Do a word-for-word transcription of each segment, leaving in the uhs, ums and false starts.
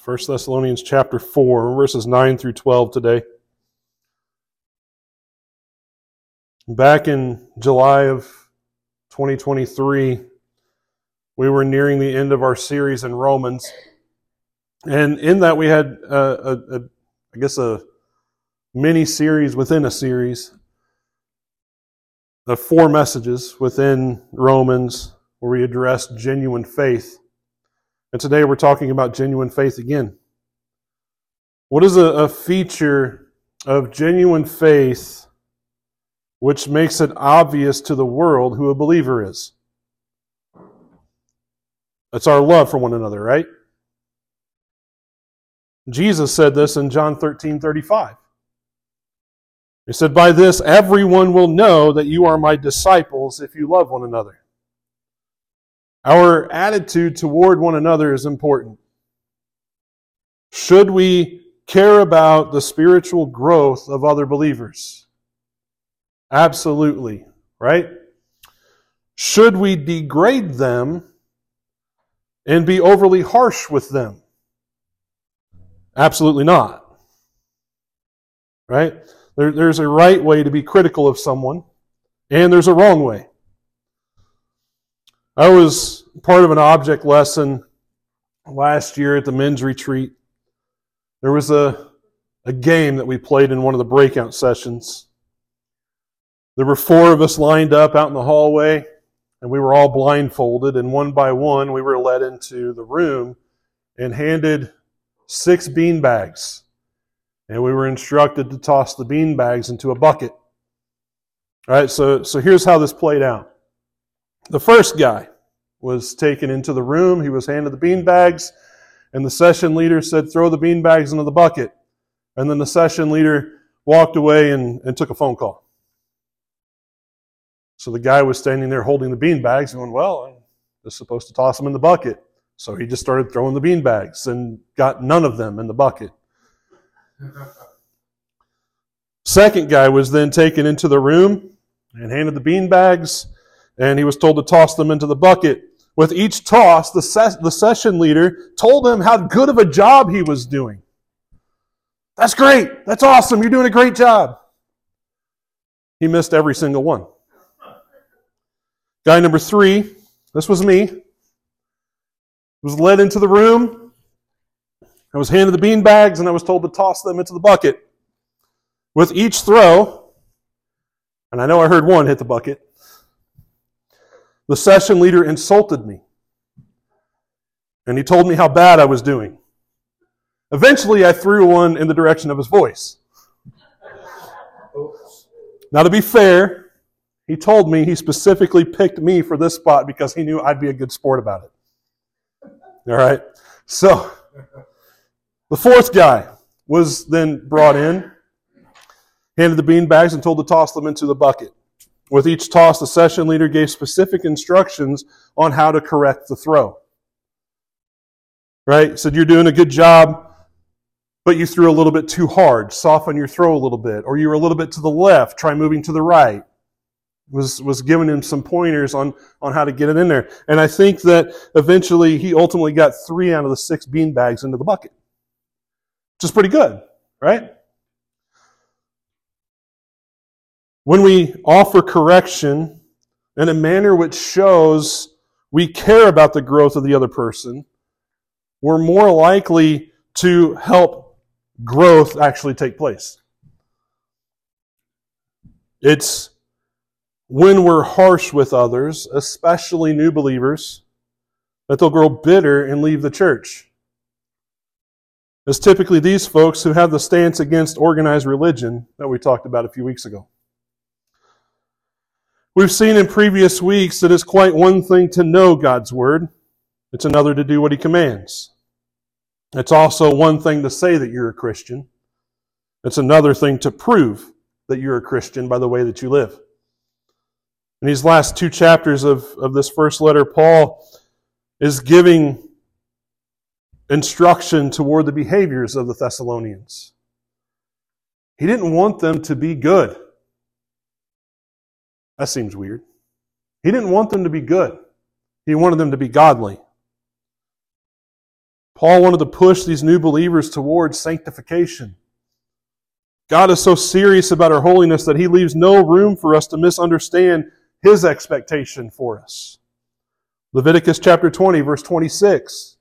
First Thessalonians chapter four, verses nine through twelve today. Back in July of twenty twenty-three, we were nearing the end of our series in Romans. And in that we had, a, a, a, I guess, a mini-series within a series of four messages within Romans where we addressed genuine faith. And today we're talking about genuine faith again. What is a, a feature of genuine faith which makes it obvious to the world who a believer is? It's our love for one another, right? Jesus said this in John thirteen thirty-five. He said, "By this everyone will know that you are my disciples if you love one another." Our attitude toward one another is important. Should we care about the spiritual growth of other believers? Absolutely, right? Should we degrade them and be overly harsh with them? Absolutely not. Right? There, there's a right way to be critical of someone, and there's a wrong way. I was part of an object lesson last year at the men's retreat. There was a, a game that we played in one of the breakout sessions. There were four of us lined up out in the hallway, and we were all blindfolded, and one by one we were led into the room and handed six bean bags. And we were instructed to toss the bean bags into a bucket. All right, so, so here's how this played out. The first guy was taken into the room. He was handed the bean bags, and the session leader said, "Throw the bean bags into the bucket." And then the session leader walked away and, and took a phone call. So the guy was standing there holding the bean bags and going, "Well, I'm just supposed to toss them in the bucket." So he just started throwing the bean bags and got none of them in the bucket. Second guy was then taken into the room and handed the bean bags, and he was told to toss them into the bucket. With each toss, the, ses- the session leader told him how good of a job he was doing. "That's great. That's awesome. You're doing a great job." He missed every single one. Guy number three, this was me, was led into the room. I was handed the bean bags, and I was told to toss them into the bucket. With each throw, and I know I heard one hit the bucket, the session leader insulted me. And he told me how bad I was doing. Eventually, I threw one in the direction of his voice. Now, to be fair, he told me he specifically picked me for this spot because he knew I'd be a good sport about it. All right? So, the fourth guy was then brought in, handed the bean bags, and told to toss them into the bucket. With each toss, the session leader gave specific instructions on how to correct the throw. Right? He said, "You're doing a good job, but you threw a little bit too hard. Soften your throw a little bit. Or you were a little bit to the left. Try moving to the right." Was, was giving him some pointers on, on how to get it in there. And I think that eventually he ultimately got three out of the six bean bags into the bucket. Which is pretty good, right? When we offer correction in a manner which shows we care about the growth of the other person, we're more likely to help growth actually take place. It's when we're harsh with others, especially new believers, that they'll grow bitter and leave the church. It's typically these folks who have the stance against organized religion that we talked about a few weeks ago. We've seen in previous weeks that it's quite one thing to know God's Word. It's another to do what He commands. It's also one thing to say that you're a Christian. It's another thing to prove that you're a Christian by the way that you live. In these last two chapters of, of this first letter, Paul is giving instruction toward the behaviors of the Thessalonians. He didn't want them to be good. That seems weird. He didn't want them to be good. He wanted them to be godly. Paul wanted to push these new believers towards sanctification. God is so serious about our holiness that He leaves no room for us to misunderstand His expectation for us. Leviticus chapter twenty, verse twenty-six.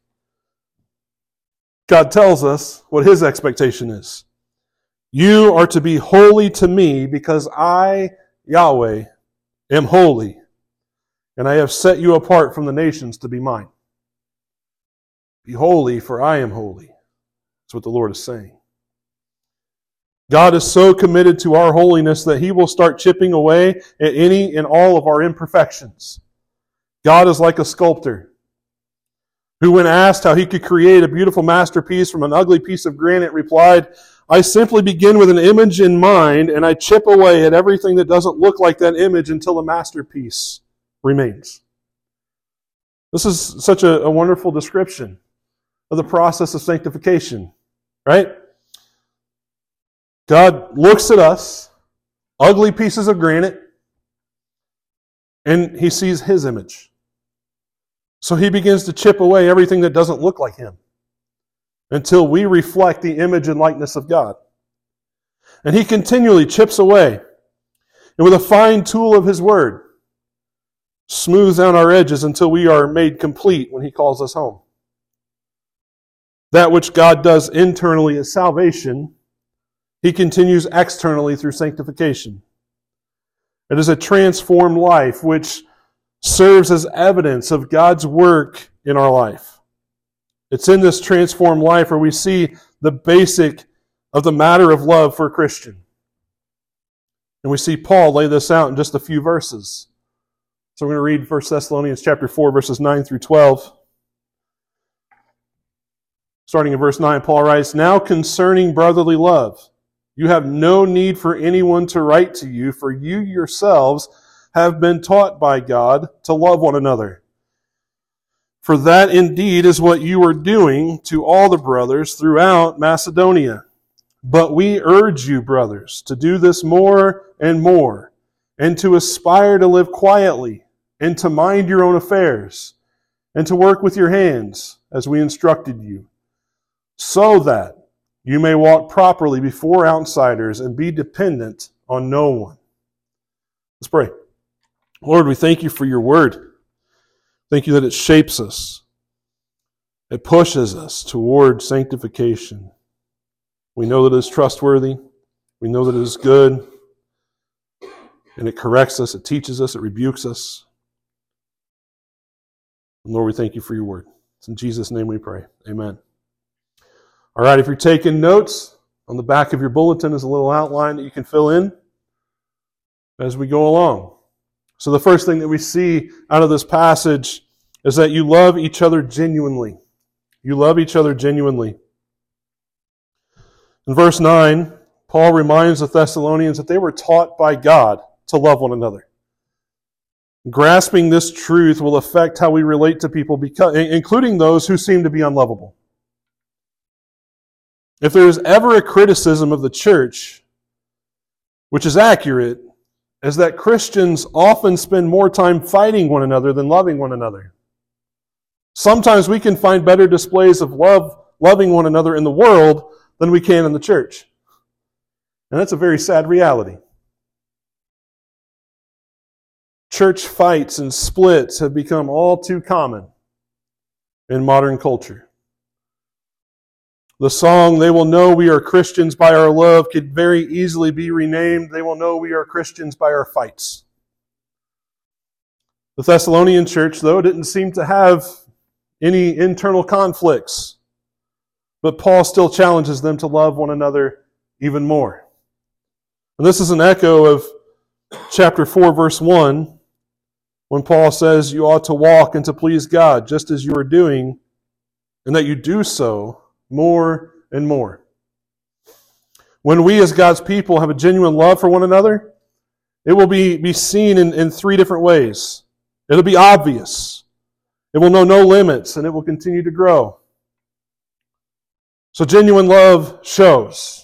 God tells us what His expectation is. You are to be holy to me because I, Yahweh, am holy, and I have set you apart from the nations to be mine. Be holy, for I am holy. That's what the Lord is saying. God is so committed to our holiness that He will start chipping away at any and all of our imperfections. God is like a sculptor who, when asked how he could create a beautiful masterpiece from an ugly piece of granite, replied, I simply begin with an image in mind and I chip away at everything that doesn't look like that image until the masterpiece remains. This is such a, a wonderful description of the process of sanctification, right? God looks at us, ugly pieces of granite, and He sees His image. So He begins to chip away everything that doesn't look like Him until we reflect the image and likeness of God. And He continually chips away, and with a fine tool of His Word, smooths out our edges until we are made complete when He calls us home. That which God does internally is salvation. He continues externally through sanctification. It is a transformed life which serves as evidence of God's work in our life. It's in this transformed life where we see the basic of the matter of love for a Christian. And we see Paul lay this out in just a few verses. So we're going to read First Thessalonians chapter four, verses nine through twelve. Starting in verse nine, Paul writes, Now concerning brotherly love, you have no need for anyone to write to you, for you yourselves have been taught by God to love one another. For that indeed is what you are doing to all the brothers throughout Macedonia. But we urge you, brothers, to do this more and more, and to aspire to live quietly, and to mind your own affairs, and to work with your hands, as we instructed you, so that you may walk properly before outsiders and be dependent on no one. Let's pray. Lord, we thank you for your word. Thank you that it shapes us. It pushes us toward sanctification. We know that it is trustworthy. We know that it is good. And it corrects us, it teaches us, it rebukes us. And Lord, we thank you for your word. It's in Jesus' name we pray. Amen. All right, if you're taking notes, on the back of your bulletin is a little outline that you can fill in as we go along. So the first thing that we see out of this passage is that you love each other genuinely. You love each other genuinely. In verse nine, Paul reminds the Thessalonians that they were taught by God to love one another. Grasping this truth will affect how we relate to people, because, including those who seem to be unlovable. If there is ever a criticism of the church, which is accurate, is that Christians often spend more time fighting one another than loving one another. Sometimes we can find better displays of love, loving one another in the world than we can in the church. And that's a very sad reality. Church fights and splits have become all too common in modern culture. The song, They Will Know We Are Christians by Our Love, could very easily be renamed, They Will Know We Are Christians by Our Fights. The Thessalonian church, though, didn't seem to have any internal conflicts. But Paul still challenges them to love one another even more. And this is an echo of chapter four, verse one, when Paul says you ought to walk and to please God, just as you are doing, and that you do so more and more. When we as God's people have a genuine love for one another, it will be, be seen in, in three different ways. It'll be obvious. It will know no limits, and it will continue to grow. So genuine love shows.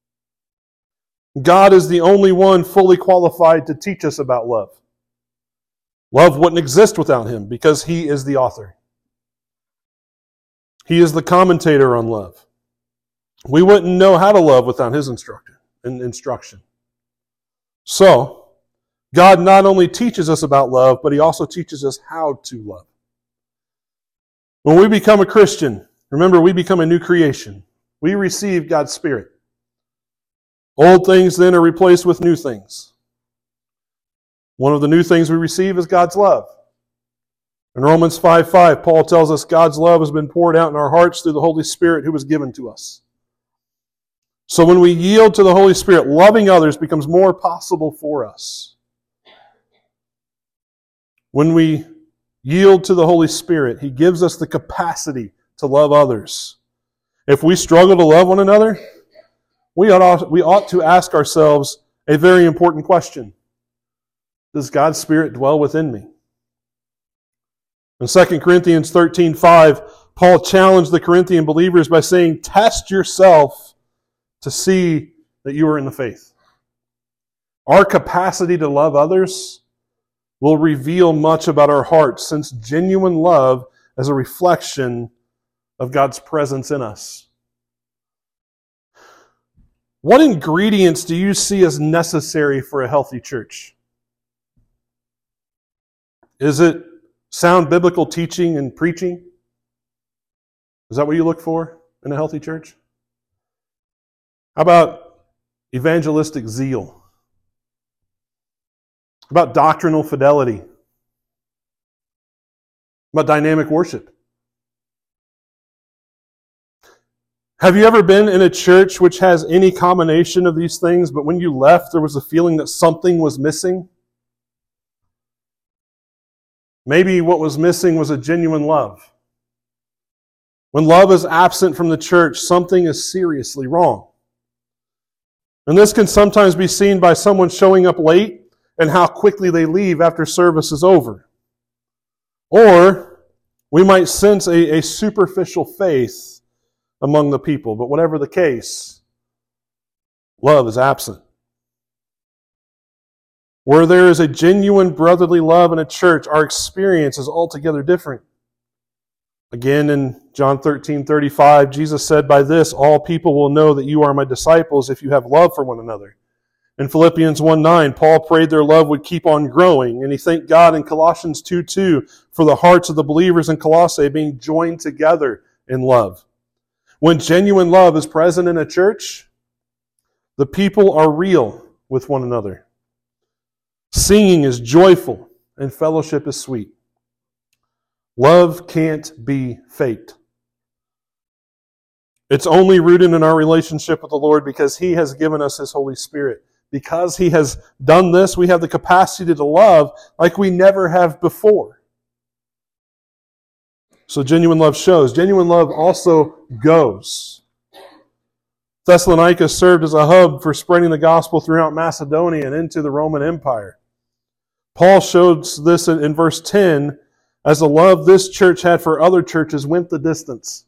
God is the only one fully qualified to teach us about love. Love wouldn't exist without Him because He is the author. He is the commentator on love. We wouldn't know how to love without his instruction and instruction. So, God not only teaches us about love, but he also teaches us how to love. When we become a Christian, remember, we become a new creation. We receive God's Spirit. Old things then are replaced with new things. One of the new things we receive is God's love. In Romans five five, Paul tells us God's love has been poured out in our hearts through the Holy Spirit who was given to us. So when we yield to the Holy Spirit, loving others becomes more possible for us. When we yield to the Holy Spirit, he gives us the capacity to love others. If we struggle to love one another, we ought, we ought to ask ourselves a very important question. Does God's Spirit dwell within me? In Second Corinthians thirteen five, Paul challenged the Corinthian believers by saying, test yourself to see that you are in the faith. Our capacity to love others will reveal much about our hearts, since genuine love is a reflection of God's presence in us. What ingredients do you see as necessary for a healthy church? Is it sound biblical teaching and preaching? Is that what you look for in a healthy church? How about evangelistic zeal? How about doctrinal fidelity? How about dynamic worship? Have you ever been in a church which has any combination of these things, but when you left there was a feeling that something was missing? Maybe what was missing was a genuine love. When love is absent from the church, something is seriously wrong. And this can sometimes be seen by someone showing up late and how quickly they leave after service is over. Or we might sense a, a superficial faith among the people. But whatever the case, love is absent. Where there is a genuine brotherly love in a church, our experience is altogether different. Again, in John thirteen thirty-five, Jesus said, by this all people will know that you are my disciples if you have love for one another. In Philippians one nine, Paul prayed their love would keep on growing, and he thanked God in Colossians two two for the hearts of the believers in Colossae being joined together in love. When genuine love is present in a church, the people are real with one another. Singing is joyful, and fellowship is sweet. Love can't be faked. It's only rooted in our relationship with the Lord because he has given us his Holy Spirit. Because he has done this, we have the capacity to love like we never have before. So genuine love shows. Genuine love also goes. Thessalonica served as a hub for spreading the gospel throughout Macedonia and into the Roman Empire. Paul shows this in verse ten, as the love this church had for other churches went the distance.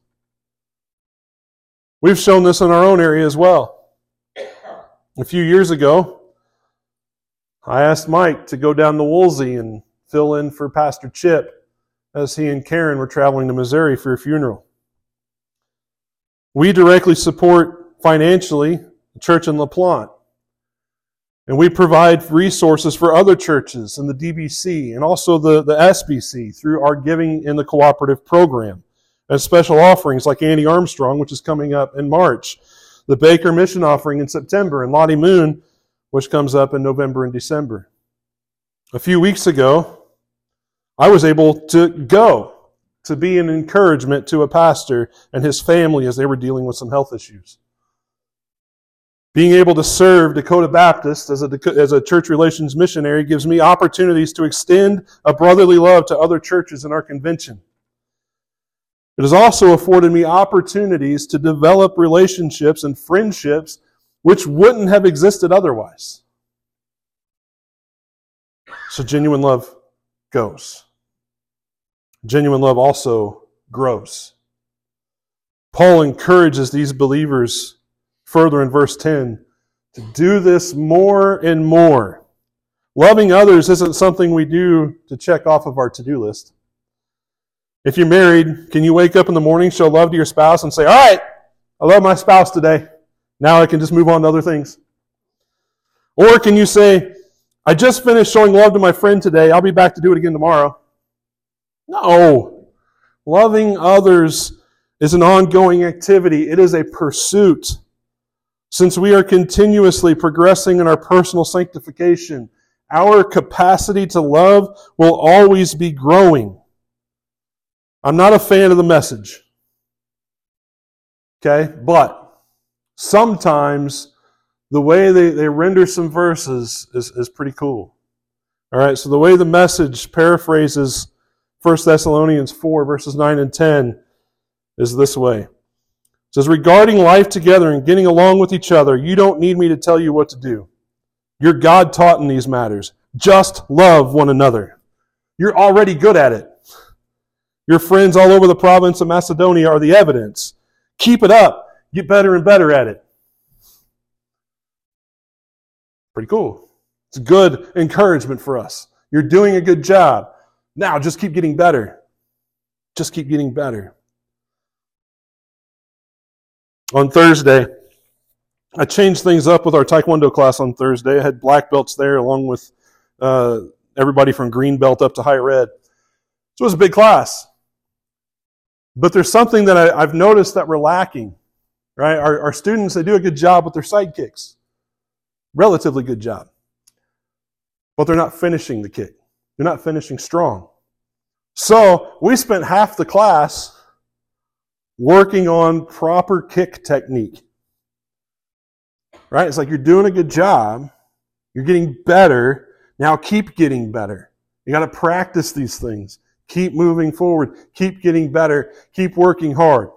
We've shown this in our own area as well. A few years ago, I asked Mike to go down to Woolsey and fill in for Pastor Chip as he and Karen were traveling to Missouri for a funeral. We directly support financially the church in La Plante. And we provide resources for other churches in the D B C and also the, the S B C through our giving in the cooperative program. And special offerings like Annie Armstrong, which is coming up in March. The Baker Mission offering in September, and Lottie Moon, which comes up in November and December. A few weeks ago, I was able to go to be an encouragement to a pastor and his family as they were dealing with some health issues. Being able to serve Dakota Baptist as a, as a church relations missionary gives me opportunities to extend a brotherly love to other churches in our convention. It has also afforded me opportunities to develop relationships and friendships which wouldn't have existed otherwise. So genuine love goes. Genuine love also grows. Paul encourages these believers further in verse ten to do this more and more. Loving others isn't something we do to check off of our to-do list. If you're married, can you wake up in the morning, show love to your spouse, and say, all right, I love my spouse today. Now I can just move on to other things. Or can you say, I just finished showing love to my friend today. I'll be back to do it again tomorrow. No. Loving others is an ongoing activity. It is a pursuit. Since we are continuously progressing in our personal sanctification, our capacity to love will always be growing. I'm not a fan of the message. Okay? But sometimes the way they, they render some verses is, is pretty cool. All right, so the way the message paraphrases First Thessalonians four, verses nine and ten is this way. It says, regarding life together and getting along with each other, you don't need me to tell you what to do. You're God taught in these matters. Just love one another. You're already good at it. Your friends all over the province of Macedonia are the evidence. Keep it up. Get better and better at it. Pretty cool. It's good encouragement for us. You're doing a good job. Now just keep getting better. Just keep getting better. On Thursday, I changed things up with our Taekwondo class on Thursday. I had black belts there along with uh, everybody from green belt up to higher ed. So it was a big class. But there's something that I, I've noticed that we're lacking. Right? Our, our students, they do a good job with their sidekicks. Relatively good job. But they're not finishing the kick. They're not finishing strong. So we spent half the class working on proper kick technique. Right? It's like you're doing a good job. You're getting better. Now keep getting better. You got to practice these things. Keep moving forward. Keep getting better. Keep working hard.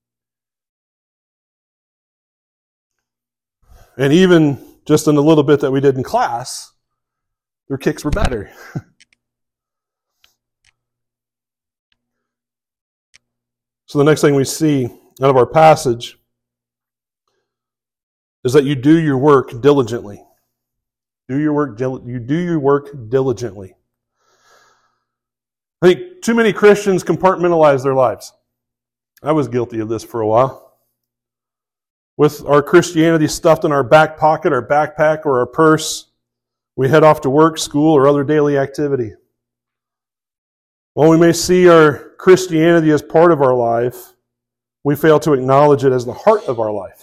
And even just in a little bit that we did in class, their kicks were better. So the next thing we see out of our passage is that you do your work diligently. Do your work, you do your work diligently. I think too many Christians compartmentalize their lives. I was guilty of this for a while. With our Christianity stuffed in our back pocket, our backpack, or our purse, we head off to work, school, or other daily activity. While we may see our Christianity as part of our life, we fail to acknowledge it as the heart of our life.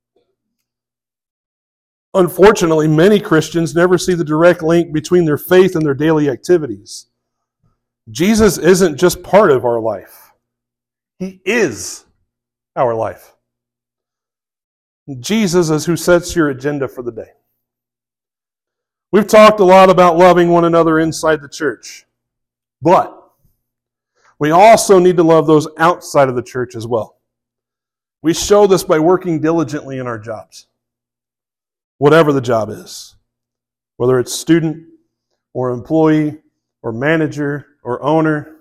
Unfortunately, many Christians never see the direct link between their faith and their daily activities. Jesus isn't just part of our life. He is our life. Jesus is who sets your agenda for the day. We've talked a lot about loving one another inside the church, but we also need to love those outside of the church as well. We show this by working diligently in our jobs, whatever the job is, whether it's student or employee or manager or owner.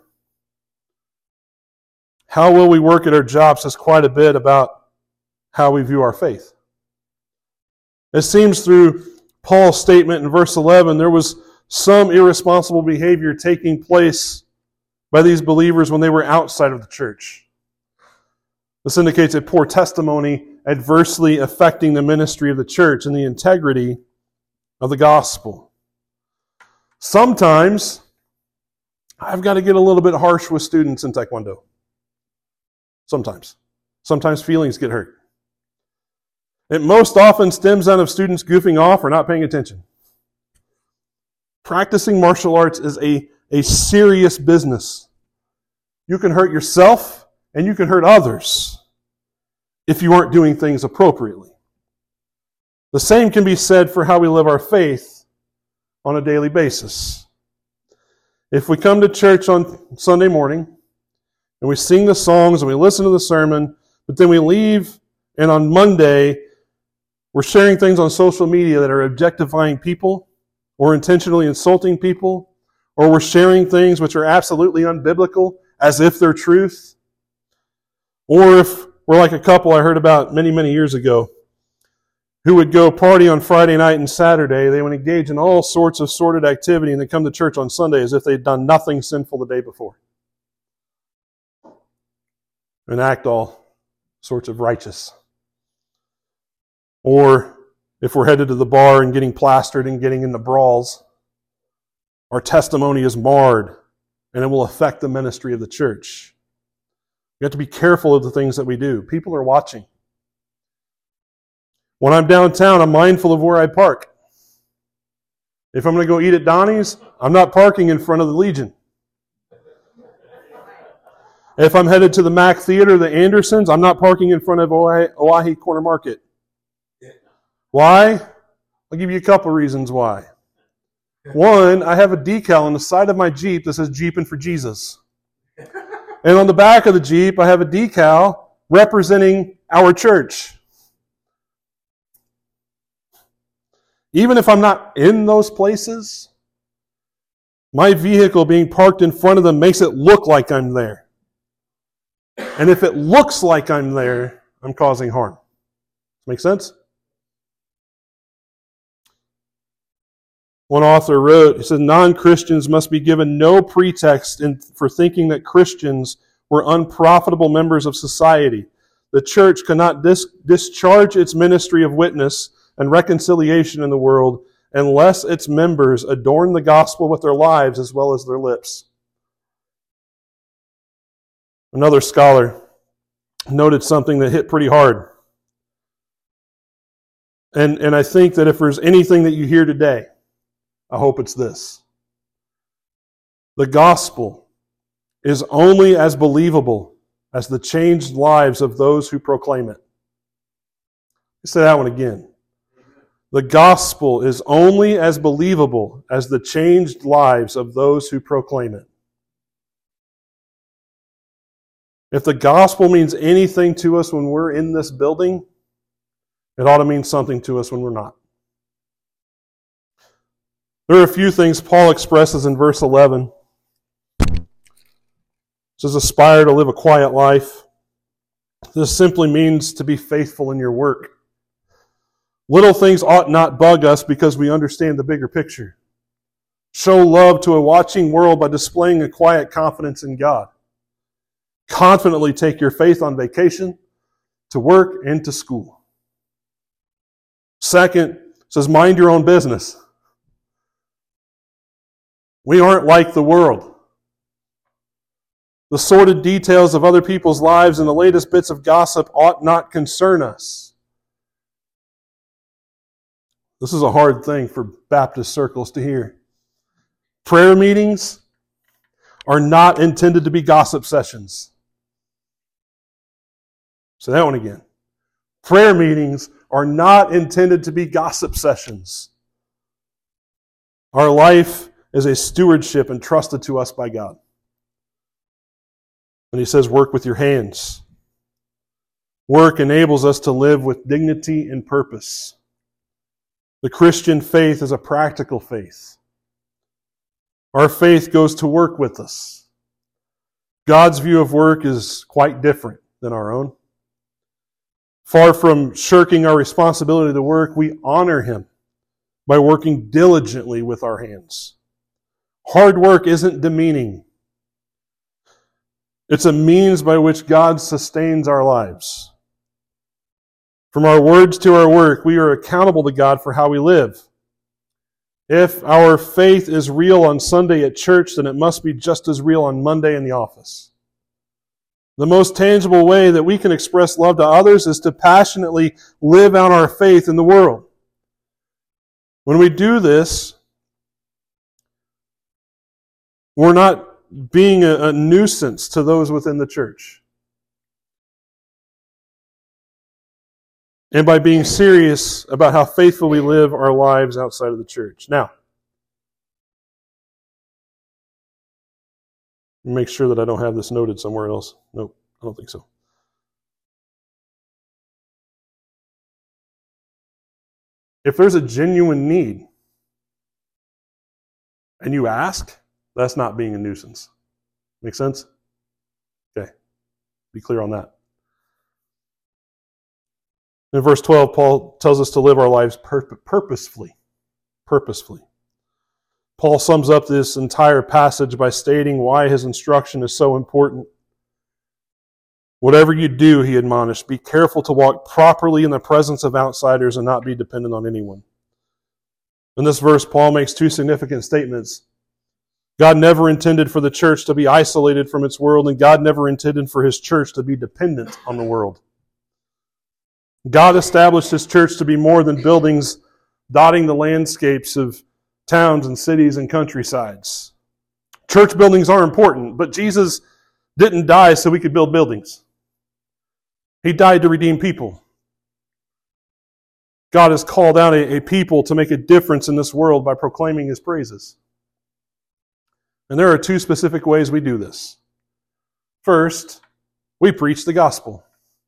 How well we work at our jobs says quite a bit about how we view our faith. It seems through Paul's statement in verse eleven, there was some irresponsible behavior taking place by these believers when they were outside of the church. This indicates a poor testimony adversely affecting the ministry of the church and the integrity of the gospel. Sometimes I've got to get a little bit harsh with students in Taekwondo. Sometimes. Sometimes feelings get hurt. It most often stems out of students goofing off or not paying attention. Practicing martial arts is a, a serious business. You can hurt yourself and you can hurt others if you aren't doing things appropriately. The same can be said for how we live our faith on a daily basis. If we come to church on Sunday morning and we sing the songs and we listen to the sermon, but then we leave and on Monday we're sharing things on social media that are objectifying people or intentionally insulting people, or we're sharing things which are absolutely unbiblical as if they're truth, or if we're like a couple I heard about many, many years ago who would go party on Friday night and Saturday. They would engage in all sorts of sordid activity and then come to church on Sunday as if they'd done nothing sinful the day before. and act all sorts of righteous. Or if we're headed to the bar and getting plastered and getting into brawls, our testimony is marred and it will affect the ministry of the church. We have to be careful of the things that we do. People are watching. When I'm downtown, I'm mindful of where I park. If I'm going to go eat at Donnie's, I'm not parking in front of the Legion. If I'm headed to the Mac Theater, the Andersons, I'm not parking in front of Oahe, Oahe Corner Market. Why? I'll give you a couple reasons why. One, I have a decal on the side of my Jeep that says Jeepin' for Jesus. And on the back of the Jeep, I have a decal representing our church. Even if I'm not in those places, my vehicle being parked in front of them makes it look like I'm there. And if it looks like I'm there, I'm causing harm. Make sense? One author wrote, he said, non-Christians must be given no pretext in, for thinking that Christians were unprofitable members of society. The church cannot dis- discharge its ministry of witness and reconciliation in the world unless its members adorn the gospel with their lives as well as their lips. Another scholar noted something that hit pretty hard. And, and I think that if there's anything that you hear today, I hope it's this. The gospel is only as believable as the changed lives of those who proclaim it. Let's say that one again. The gospel is only as believable as the changed lives of those who proclaim it. If the gospel means anything to us when we're in this building, it ought to mean something to us when we're not. There are a few things Paul expresses in verse eleven. It says, aspire to live a quiet life. This simply means to be faithful in your work. Little things ought not bug us because we understand the bigger picture. Show love to a watching world by displaying a quiet confidence in God. Confidently take your faith on vacation, to work, and to school. Second, it says, mind your own business. We aren't like the world. The sordid details of other people's lives and the latest bits of gossip ought not concern us. This is a hard thing for Baptist circles to hear. Prayer meetings are not intended to be gossip sessions. Say that one again. Prayer meetings are not intended to be gossip sessions. Our life is a stewardship entrusted to us by God. And he says, work with your hands. Work enables us to live with dignity and purpose. The Christian faith is a practical faith. Our faith goes to work with us. God's view of work is quite different than our own. Far from shirking our responsibility to work, we honor Him by working diligently with our hands. Hard work isn't demeaning. It's a means by which God sustains our lives. From our words to our work, we are accountable to God for how we live. If our faith is real on Sunday at church, then it must be just as real on Monday in the office. The most tangible way that we can express love to others is to passionately live out our faith in the world. When we do this, we're not being a, a nuisance to those within the church. And by being serious about how faithful we live our lives outside of the church. Now, make sure that I don't have this noted somewhere else. Nope, I don't think so. If there's a genuine need and you ask, that's not being a nuisance. Make sense? Okay. Be clear on that. In verse twelve, Paul tells us to live our lives pur- purposefully. Purposefully. Paul sums up this entire passage by stating why his instruction is so important. Whatever you do, he admonished, be careful to walk properly in the presence of outsiders and not be dependent on anyone. In this verse, Paul makes two significant statements. God never intended for the church to be isolated from its world, and God never intended for his church to be dependent on the world. God established his church to be more than buildings dotting the landscapes of towns and cities and countrysides. Church buildings are important, but Jesus didn't die so we could build buildings. He died to redeem people. God has called out a, a people to make a difference in this world by proclaiming his praises. And there are two specific ways we do this. First, we preach the gospel.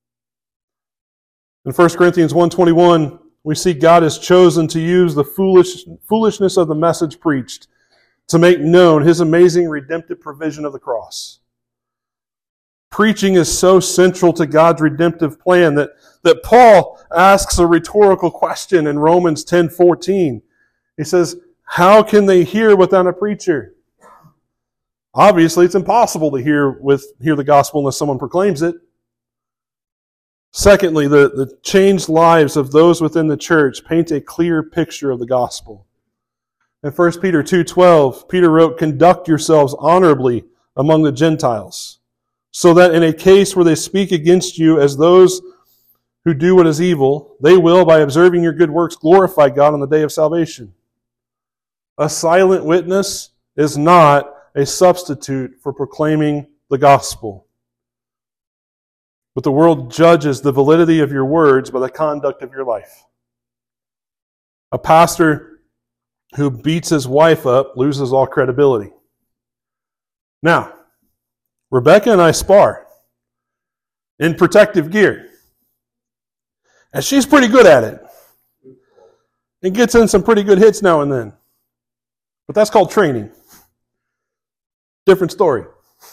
In First Corinthians one twenty-one, we see God has chosen to use the foolish, foolishness of the message preached to make known his amazing redemptive provision of the cross. Preaching is so central to God's redemptive plan that, that Paul asks a rhetorical question in Romans ten fourteen. He says, how can they hear without a preacher? Obviously, it's impossible to hear with hear the gospel unless someone proclaims it. Secondly, the, the changed lives of those within the church paint a clear picture of the gospel. In First Peter two twelve, Peter wrote, conduct yourselves honorably among the Gentiles, so that in a case where they speak against you as those who do what is evil, they will, by observing your good works, glorify God on the day of salvation. A silent witness is not a substitute for proclaiming the gospel. But the world judges the validity of your words by the conduct of your life. A pastor who beats his wife up loses all credibility. Now, Rebecca and I spar in protective gear. And she's pretty good at it. And gets in some pretty good hits now and then. But that's called training. Different story.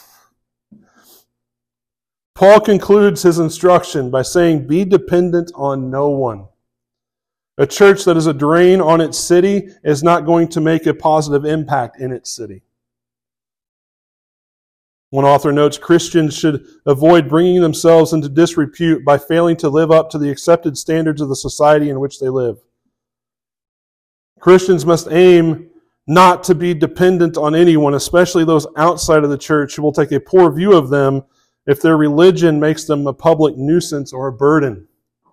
Paul concludes his instruction by saying, be dependent on no one. A church that is a drain on its city is not going to make a positive impact in its city. One author notes Christians should avoid bringing themselves into disrepute by failing to live up to the accepted standards of the society in which they live. Christians must aim not to be dependent on anyone, especially those outside of the church who will take a poor view of them if their religion makes them a public nuisance or a burden.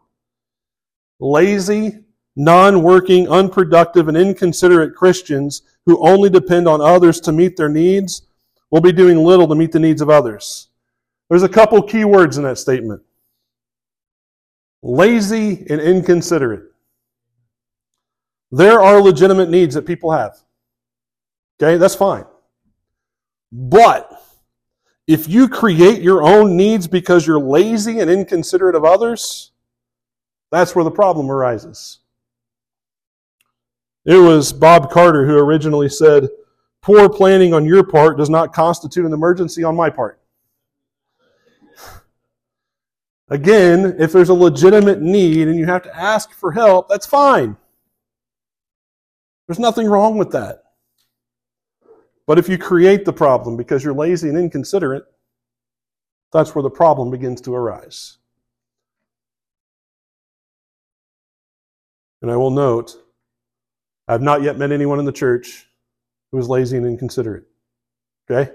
Lazy, non-working, unproductive, and inconsiderate Christians who only depend on others to meet their needs will be doing little to meet the needs of others. There's a couple key words in that statement. Lazy and inconsiderate. There are legitimate needs that people have. Okay, that's fine. But if you create your own needs because you're lazy and inconsiderate of others, that's where the problem arises. It was Bob Carter who originally said, poor planning on your part does not constitute an emergency on my part. Again, if there's a legitimate need and you have to ask for help, that's fine. There's nothing wrong with that. But if you create the problem because you're lazy and inconsiderate, that's where the problem begins to arise. And I will note, I have not yet met anyone in the church who is lazy and inconsiderate. Okay?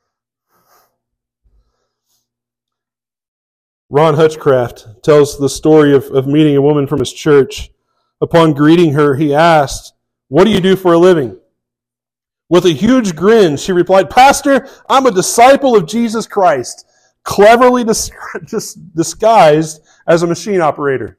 Ron Hutchcraft tells the story of, of meeting a woman from his church. Upon greeting her, he asked, what do you do for a living? With a huge grin, she replied, Pastor, I'm a disciple of Jesus Christ, cleverly dis- dis- disguised as a machine operator.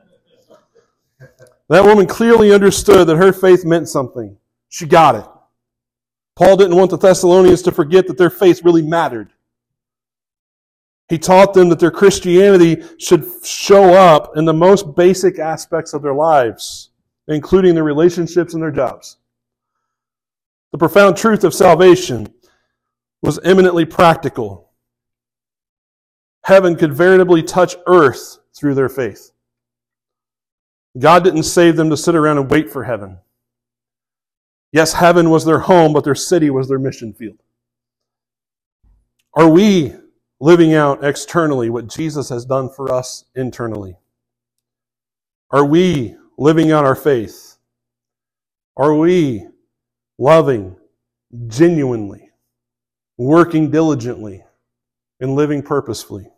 That woman clearly understood that her faith meant something. She got it. Paul didn't want the Thessalonians to forget that their faith really mattered. He taught them that their Christianity should show up in the most basic aspects of their lives, including their relationships and their jobs. The profound truth of salvation was eminently practical. Heaven could veritably touch earth through their faith. God didn't save them to sit around and wait for heaven. Yes, heaven was their home, but their city was their mission field. Are we living out externally what Jesus has done for us internally? Are we living out our faith? Are we loving genuinely, working diligently, and living purposefully?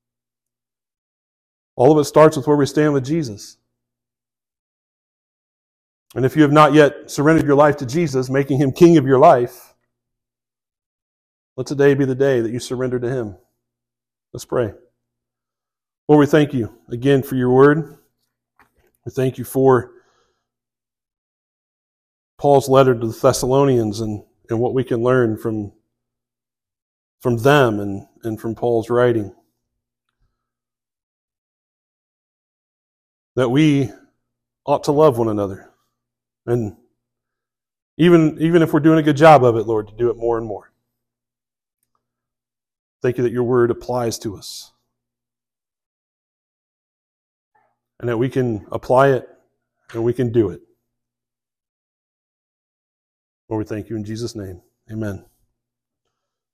All of it starts with where we stand with Jesus. And if you have not yet surrendered your life to Jesus, making Him King of your life, let today be the day that you surrender to Him. Let's pray. Lord, we thank you again for your word. We thank you for Paul's letter to the Thessalonians and, and what we can learn from, from them and, and from Paul's writing. That we ought to love one another. And even, even if we're doing a good job of it, Lord, to do it more and more. Thank you that your word applies to us. And that we can apply it and we can do it. Lord, we thank you in Jesus' name. Amen.